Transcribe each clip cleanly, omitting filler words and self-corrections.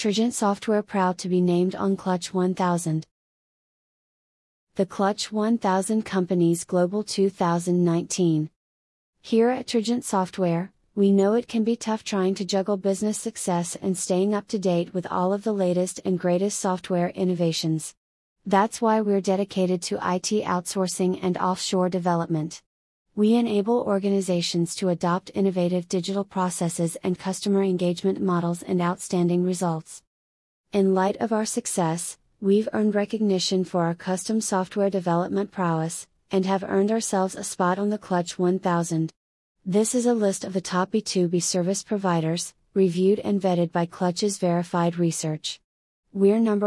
Trigent Software proud to be named on Clutch 1000. The Clutch 1000 Companies Global 2019. Here at Trigent Software, we know it can be tough trying to juggle business success and staying up to date with all of the latest and greatest software innovations. That's why we're dedicated to IT outsourcing and offshore development. We enable organizations to adopt innovative digital processes and customer engagement models and outstanding results. In light of our success, we've earned recognition for our custom software development prowess, and have earned ourselves a spot on the Clutch 1000. This is a list of the top B2B service providers, reviewed and vetted by Clutch's verified research. We're number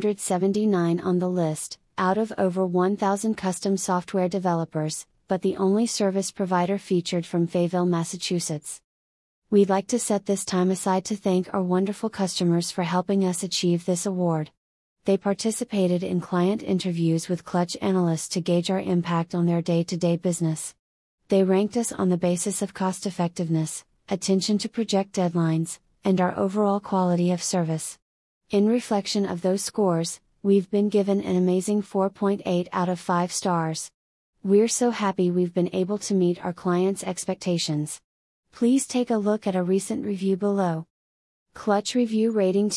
179 on the list, out of over 1,000 custom software developers, but the only service provider featured from Fayetteville, Massachusetts. We'd like to set this time aside to thank our wonderful customers for helping us achieve this award. They participated in client interviews with Clutch analysts to gauge our impact on their day-to-day business. They ranked us on the basis of cost effectiveness, attention to project deadlines, and our overall quality of service. In reflection of those scores, we've been given an amazing 4.8 out of 5 stars. We're so happy we've been able to meet our clients' expectations. Please take a look at a recent review below. Clutch Review Rating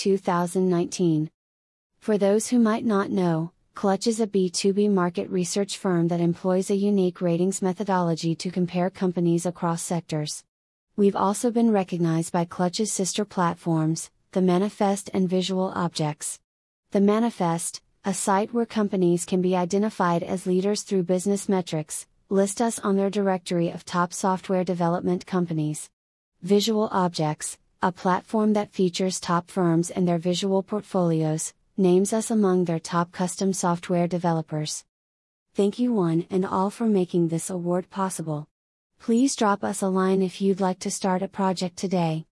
2019. For those who might not know, Clutch is a B2B market research firm that employs a unique ratings methodology to compare companies across sectors. We've also been recognized by Clutch's sister platforms, The Manifest and Visual Objects. The Manifest, a site where companies can be identified as leaders through business metrics, list us on their directory of top software development companies. Visual Objects, a platform that features top firms and their visual portfolios, names us among their top custom software developers. Thank you one and all for making this award possible. Please drop us a line if you'd like to start a project today.